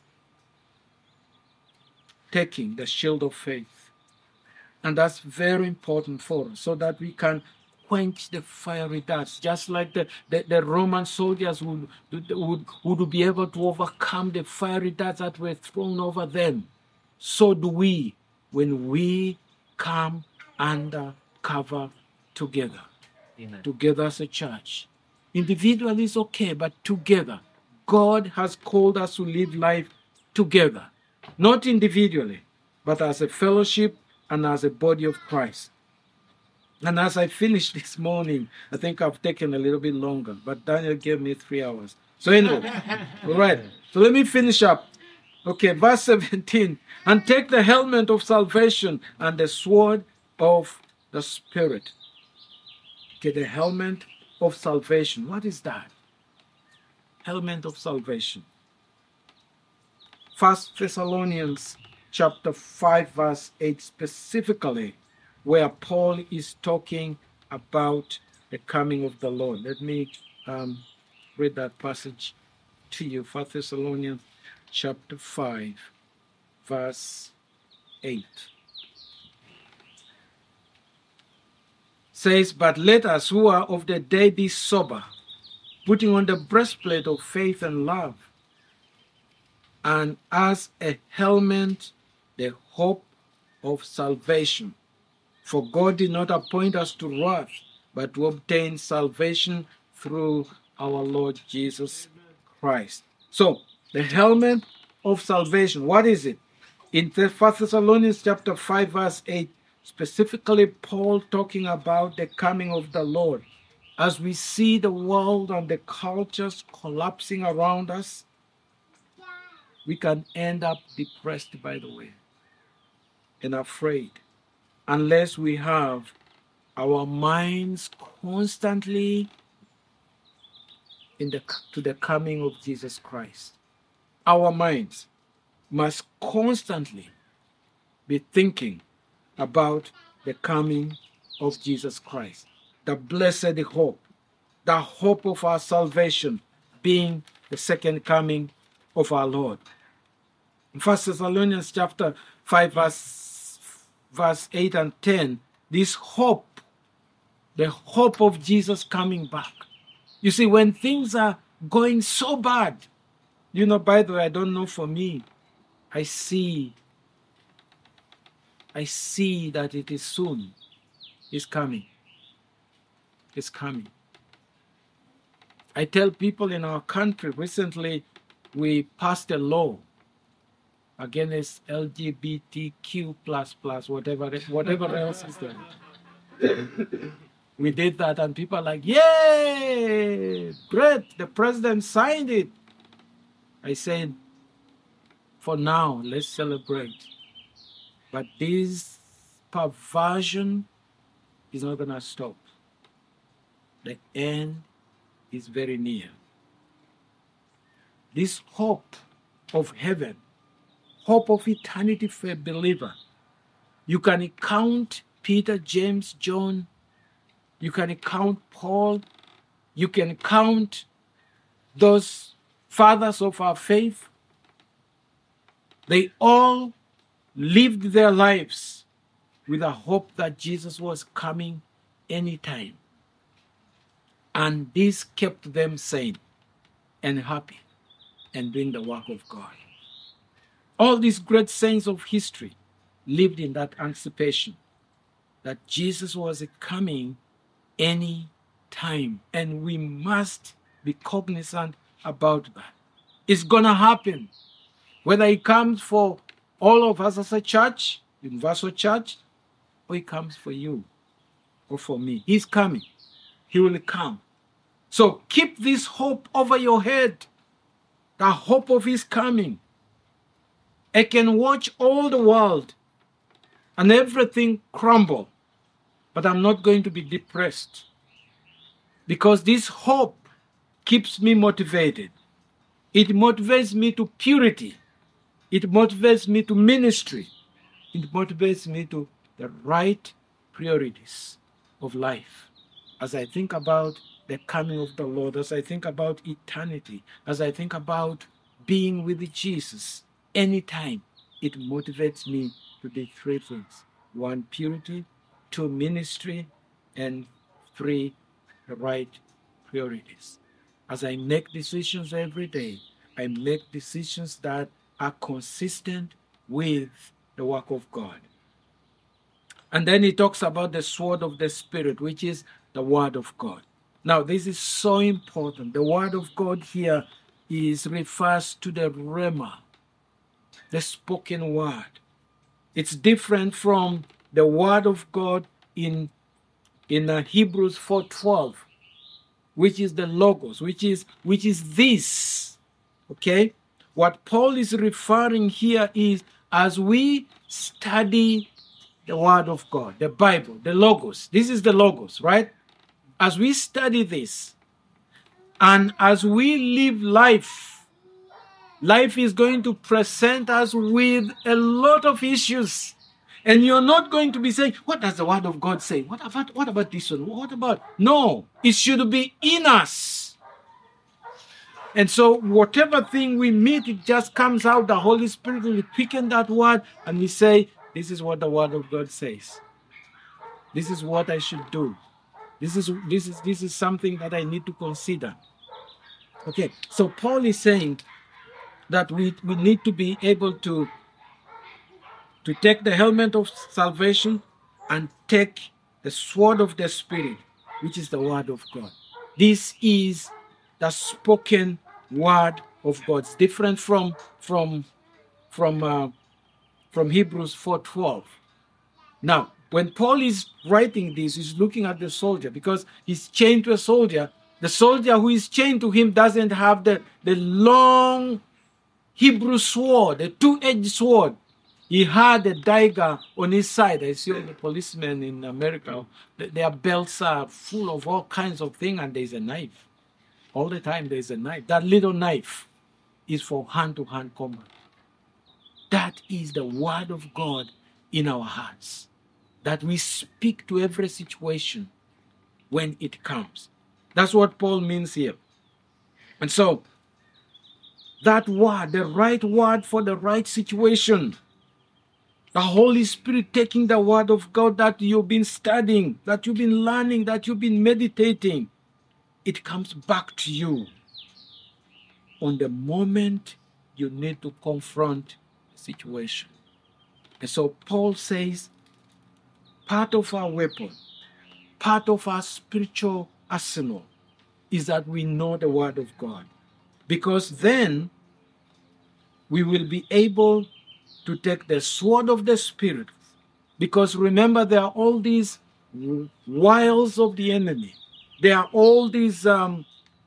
taking the shield of faith. And that's very important for us, so that we can quench the fiery darts, just like the Roman soldiers would be able to overcome the fiery darts that were thrown over them. So do we when we come under cover together. Amen. Together as a church. Individually is okay, but together. God has called us to live life together. Not individually, but as a fellowship and as a body of Christ. And as I finished this morning, I think I've taken a little bit longer, but Daniel gave me 3 hours. So anyway, all right. So let me finish up. Okay, verse 17. And take the helmet of salvation and the sword of the Spirit. Okay, the helmet of salvation. What is that? Helmet of salvation. 1 Thessalonians chapter 5 verse 8 specifically, where Paul is talking about the coming of the Lord. Let me read that passage to you. 1 Thessalonians chapter 5 verse 8 says, but let us who are of the day be sober, putting on the breastplate of faith and love, and as a helmet, the hope of salvation. For God did not appoint us to wrath, but to obtain salvation through our Lord Jesus Christ. So, the helmet of salvation, what is it? In 1 Thessalonians chapter 5 verse 8, specifically Paul talking about the coming of the Lord. As we see the world and the cultures collapsing around us, we can end up depressed, by the way, and afraid, unless we have our minds constantly to the coming of Jesus Christ. Our minds must constantly be thinking about the coming of Jesus Christ, the blessed hope, the hope of our salvation being the second coming of our Lord. In 1 Thessalonians chapter 5 verse 8 and 10, this hope, the hope of Jesus coming back. You see, when things are going so bad, by the way, I don't know for me, I see that it is soon. It's coming. is coming. I tell people in our country, recently we passed a law against LGBTQ++, whatever else is there. We did that, and people are like, yay, great, the president signed it. I said, for now, let's celebrate. But this perversion is not going to stop. The end is very near. This hope of heaven, hope of eternity for a believer. You can count Peter, James, John. You can count Paul. You can count those fathers of our faith. They all lived their lives with a hope that Jesus was coming anytime. And this kept them sane and happy and doing the work of God. All these great saints of history lived in that anticipation that Jesus was coming any time. And we must be cognizant about that. It's going to happen. Whether he comes for all of us as a church, Universal Church, or he comes for you or for me. He's coming. He will come. So keep this hope over your head. The hope of his coming. I can watch all the world and everything crumble, but I'm not going to be depressed because this hope keeps me motivated. It motivates me to purity. It motivates me to ministry. It motivates me to the right priorities of life. As I think about the coming of the Lord, as I think about eternity, as I think about being with Jesus anytime, it motivates me to do three things. 1, purity. 2, ministry. And 3, the right priorities. As I make decisions every day, I make decisions that are consistent with the work of God. And then he talks about the sword of the Spirit, which is the Word of God. Now, this is so important. The Word of God here refers to the Rhema, the spoken word. It's different from the Word of God in Hebrews 4:12, which is the Logos, which is this. Okay? What Paul is referring here is as we study the Word of God, the Bible, the Logos. This is the Logos, right? As we study this and as we live life, life is going to present us with a lot of issues. And you're not going to be saying, what does the Word of God say? What about this one? What about? No, it should be in us. And so whatever thing we meet, it just comes out. The Holy Spirit will quicken that word and we say, this is what the Word of God says. This is what I should do. This is something that I need to consider. Okay, so Paul is saying that we need to be able to take the helmet of salvation and take the sword of the Spirit, which is the Word of God. This is the spoken Word of God. It's different from Hebrews 4:12. Now, when Paul is writing this, he's looking at the soldier because he's chained to a soldier. The soldier who is chained to him doesn't have the long Hebrew sword, the two-edged sword. He had a dagger on his side. I see all the policemen in America, their belts are full of all kinds of things, and there's a knife. All the time there's a knife. That little knife is for hand-to-hand combat. That is the Word of God in our hearts, that we speak to every situation when it comes. That's what Paul means here. And so, that word, the right word for the right situation, the Holy Spirit taking the Word of God that you've been studying, that you've been learning, that you've been meditating, it comes back to you on the moment you need to confront the situation. And so Paul says, part of our weapon part of our spiritual arsenal is that we know the Word of God. Because then we will be able to take the sword of the Spirit. Because remember, there are all these wiles of the enemy. There are all these there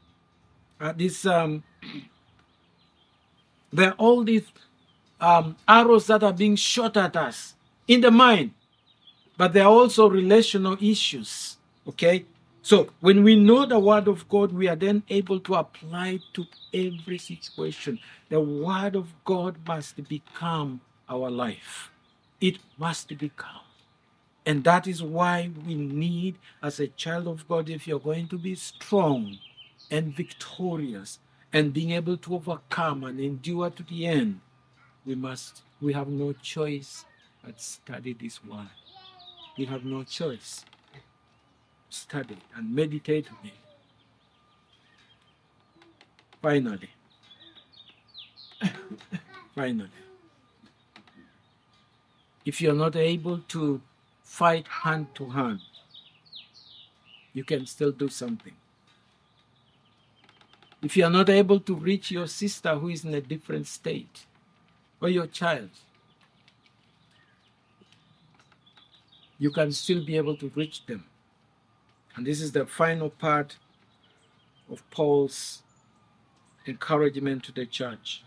are all these arrows that are being shot at us in the mind. But there are also relational issues. Okay? So when we know the Word of God, we are then able to apply it to every situation. The Word of God must become our life. It must become. And that is why we need, as a child of God, if you're going to be strong and victorious and being able to overcome and endure to the end, we have no choice but study this Word. We have no choice. Study and meditate on it. Finally, if you're not able to fight hand to hand, you can still do something. If you're not able to reach your sister who is in a different state, or your child, you can still be able to reach them. And this is the final part of Paul's encouragement to the church.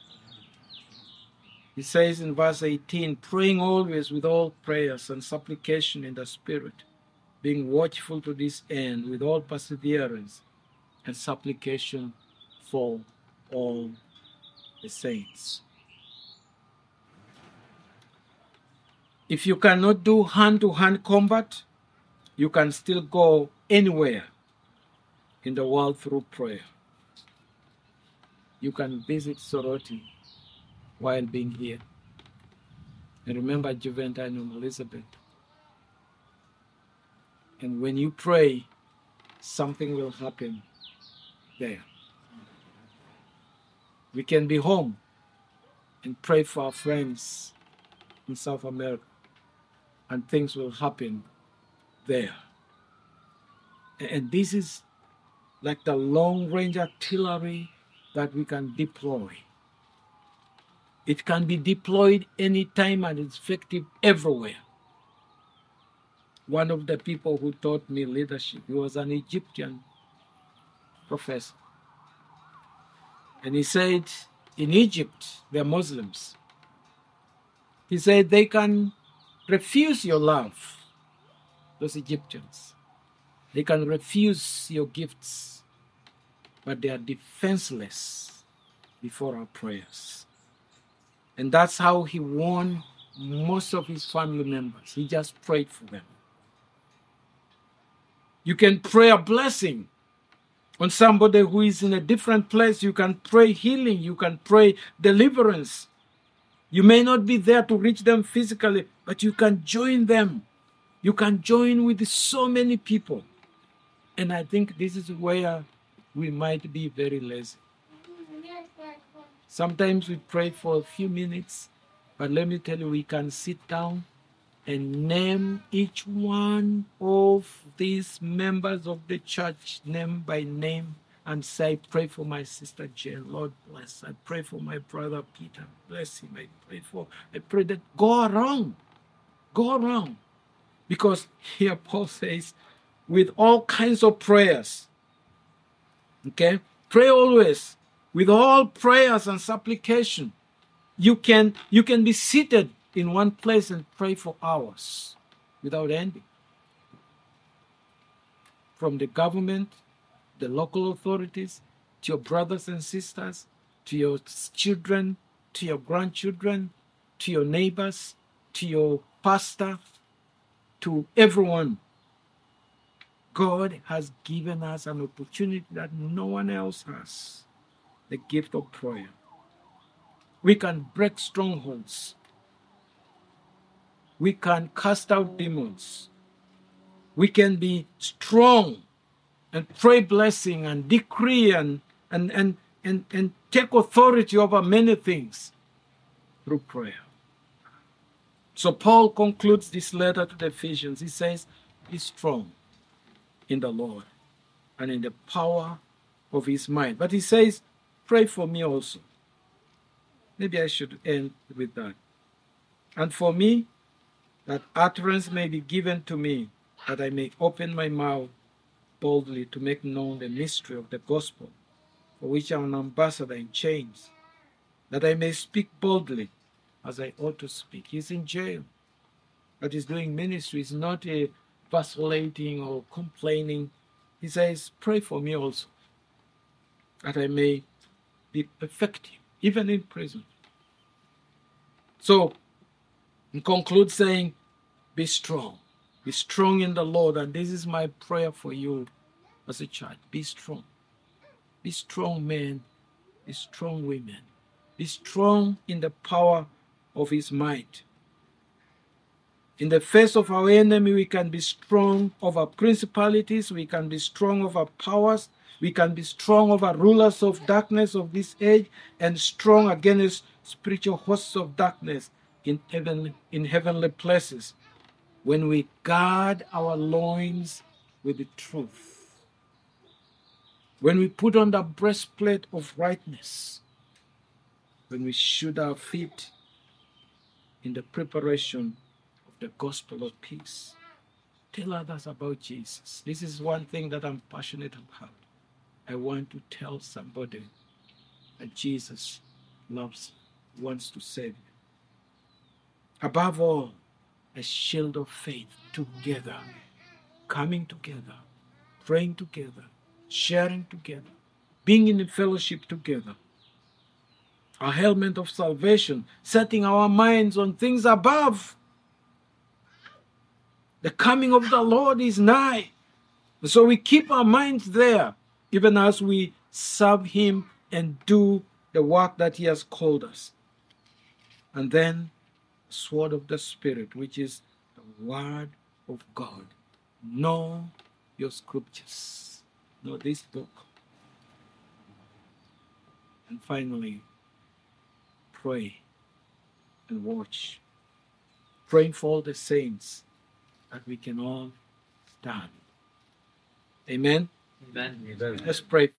He says in verse 18, praying always with all prayers and supplication in the Spirit, being watchful to this end with all perseverance and supplication for all the saints. If you cannot do hand-to-hand combat, you can still go anywhere in the world through prayer. You can visit Soroti while being here. And remember Juventine and Elizabeth. And when you pray, something will happen there. We can be home and pray for our friends in South America, and things will happen there. And this is like the long-range artillery that we can deploy. It can be deployed anytime and it's effective everywhere. One of the people who taught me leadership, he was an Egyptian professor. And he said, in Egypt, they're Muslims. He said they can refuse your love, those Egyptians. They can refuse your gifts, but they are defenseless before our prayers. And that's how he won most of his family members. He just prayed for them. You can pray a blessing on somebody who is in a different place. You can pray healing. You can pray deliverance. You may not be there to reach them physically, but you can join them. You can join with so many people. And I think this is where we might be very lazy. Sometimes we pray for a few minutes, but let me tell you, we can sit down and name each one of these members of the church, name by name, and say, pray for my sister Jane, Lord bless. I pray for my brother Peter, bless him. I pray that go around. Because here Paul says, with all kinds of prayers, okay? Pray always with all prayers and supplication. You can be seated in one place and pray for hours without ending. From the government, the local authorities, to your brothers and sisters, to your children, to your grandchildren, to your neighbors, to your pastor, to everyone. God has given us an opportunity that no one else has. The gift of prayer. We can break strongholds. We can cast out demons. We can be strong and pray blessing and decree and take authority over many things through prayer. So Paul concludes this letter to the Ephesians. He says, be strong in the Lord and in the power of his might. But he says, pray for me also. Maybe I should end with that. And for me, that utterance may be given to me, that I may open my mouth boldly to make known the mystery of the gospel, for which I am an ambassador in chains, that I may speak boldly as I ought to speak. He's in jail, but he's doing ministry. He's not vacillating or complaining. He says, pray for me also, that I may be effective, even in prison. So, he concludes saying, be strong. Be strong in the Lord. And this is my prayer for you as a child. Be strong. Be strong men. Be strong women. Be strong in the power of his might. In the face of our enemy, we can be strong over principalities. We can be strong over powers. We can be strong over rulers of darkness of this age, and strong against spiritual hosts of darkness in heavenly places, when we guard our loins with the truth, when we put on the breastplate of rightness, when we shoot our feet in the preparation of the gospel of peace. Tell others about Jesus. This is one thing that I'm passionate about. I want to tell somebody that Jesus loves you, wants to save you. Above all, a shield of faith, together, coming together, praying together, sharing together, being in fellowship together. A helmet of salvation, setting our minds on things above. The coming of the Lord is nigh. So we keep our minds there, even as we serve him and do the work that he has called us. And then, the sword of the Spirit, which is the word of God. Know your scriptures. Know this book. And finally, pray and watch. Praying for all the saints that we can all stand. Amen? Amen. Let's pray.